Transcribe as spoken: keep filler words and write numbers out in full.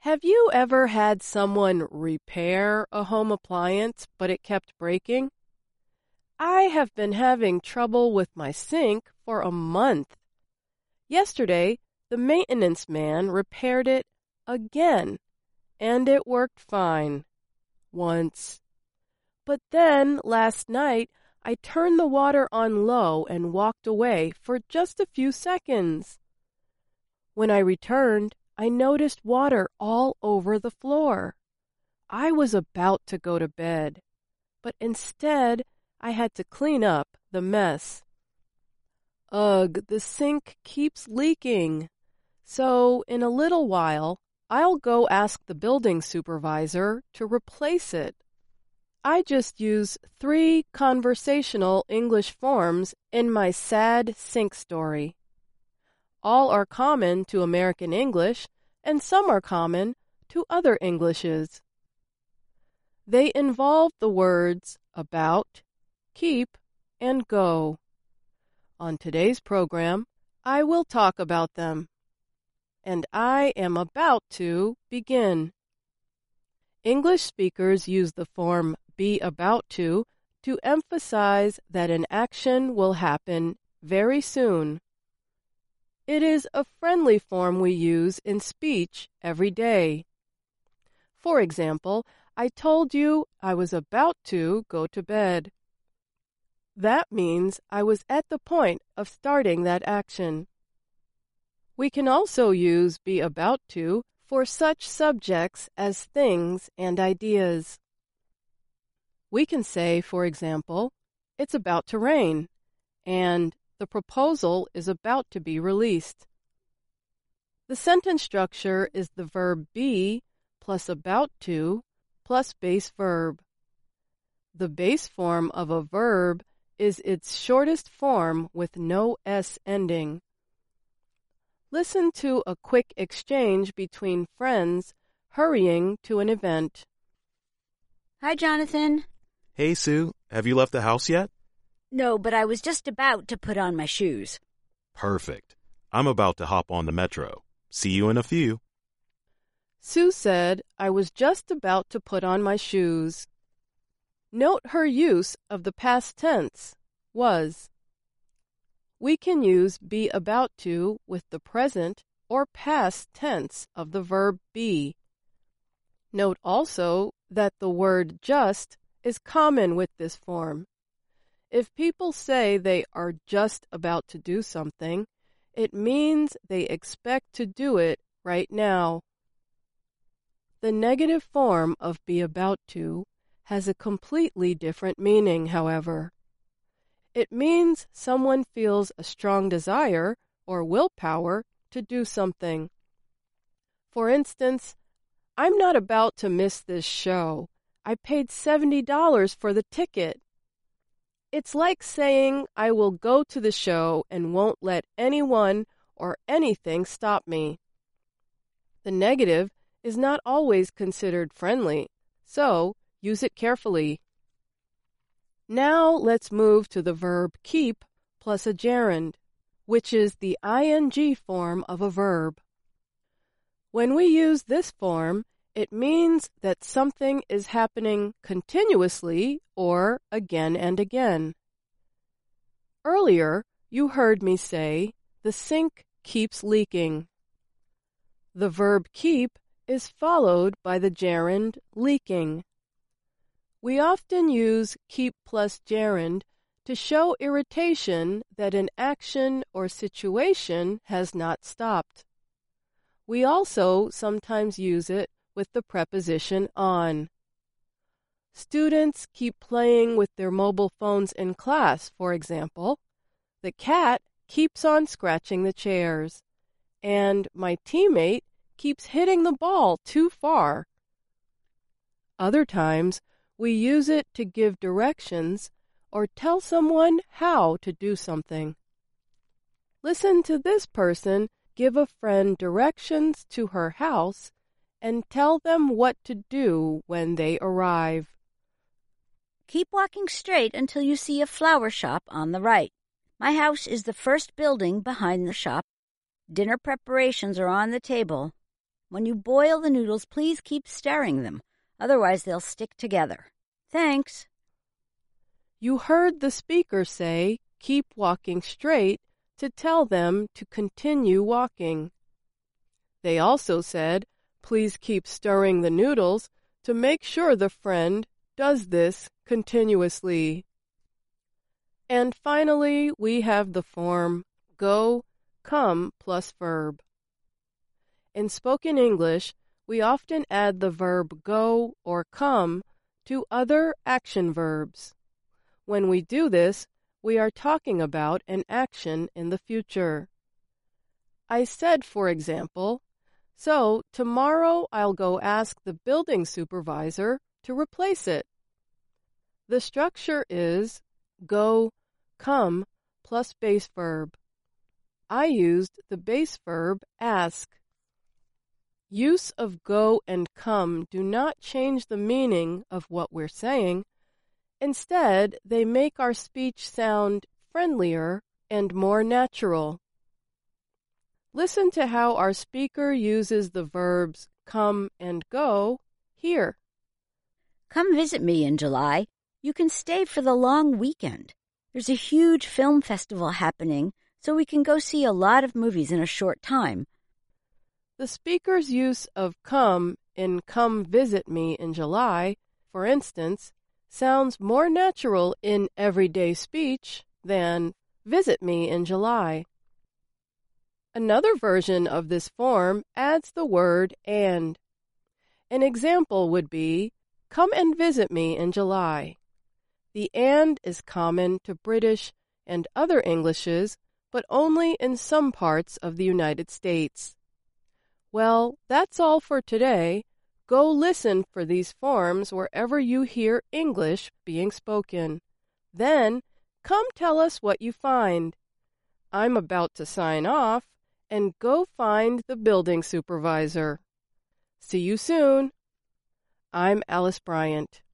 Have you ever had someone repair a home appliance, but it kept breaking? I have been having trouble with my sink for a month. Yesterday, the maintenance man repaired it again, and it worked fine. Once. But then, last night, I turned the water on low and walked away for just a few seconds. When I returned, I noticed water all over the floor. I was about to go to bed, but instead I had to clean up the mess. Ugh, the sink keeps leaking. So in a little while, I'll go ask the building supervisor to replace it. I just use three conversational English forms in my sad sink story. All are common to American English, and some are common to other Englishes. They involve the words about, keep, and go. On today's program, I will talk about them. And I am about to begin. English speakers use the form be about to to emphasize that an action will happen very soon. It is a friendly form we use in speech every day. For example, I told you I was about to go to bed. That means I was at the point of starting that action. We can also use be about to for such subjects as things and ideas. We can say, for example, it's about to rain, and the proposal is about to be released. The sentence structure is the verb be plus about to plus base verb. The base form of a verb is its shortest form with no S ending. Listen to a quick exchange between friends hurrying to an event. Hi, Jonathan. Hey, Sue. Have you left the house yet? No, but I was just about to put on my shoes. Perfect. I'm about to hop on the metro. See you in a few. Sue said, I was just about to put on my shoes. Note her use of the past tense, was. We can use be about to with the present or past tense of the verb be. Note also that the word just is common with this form. If people say they are just about to do something, it means they expect to do it right now. The negative form of be about to has a completely different meaning, however. It means someone feels a strong desire or willpower to do something. For instance, I'm not about to miss this show. I paid seventy dollars for the ticket. It's like saying I will go to the show and won't let anyone or anything stop me. The negative is not always considered friendly, so use it carefully. Now let's move to the verb keep plus a gerund, which is the ing form of a verb. When we use this form, it means that something is happening continuously or again and again. Earlier, you heard me say, the sink keeps leaking. The verb keep is followed by the gerund leaking. We often use keep plus gerund to show irritation that an action or situation has not stopped. We also sometimes use it with the preposition on. Students keep playing with their mobile phones in class, for example. The cat keeps on scratching the chairs, and my teammate keeps hitting the ball too far. Other times, we use it to give directions or tell someone how to do something. Listen to this person give a friend directions to her house and tell them what to do when they arrive. Keep walking straight until you see a flower shop on the right. My house is the first building behind the shop. Dinner preparations are on the table. When you boil the noodles, please keep stirring them. Otherwise, they'll stick together. Thanks. You heard the speaker say, keep walking straight, to tell them to continue walking. They also said, please keep stirring the noodles to make sure the friend does this continuously. And finally, we have the form go, come plus verb. In spoken English, we often add the verb go or come to other action verbs. When we do this, we are talking about an action in the future. I said, for example, so tomorrow I'll go ask the building supervisor to replace it. The structure is go, come, plus base verb. I used the base verb ask. Use of go and come do not change the meaning of what we're saying. Instead, they make our speech sound friendlier and more natural. Listen to how our speaker uses the verbs come and go here. Come visit me in July. You can stay for the long weekend. There's a huge film festival happening, so we can go see a lot of movies in a short time. The speaker's use of come in come visit me in July, for instance, sounds more natural in everyday speech than visit me in July. Another version of this form adds the word and. An example would be, come and visit me in July. The and is common to British and other Englishes, but only in some parts of the United States. Well, that's all for today. Go listen for these forms wherever you hear English being spoken. Then, come tell us what you find. I'm about to sign off and go find the building supervisor. See you soon. I'm Alice Bryant.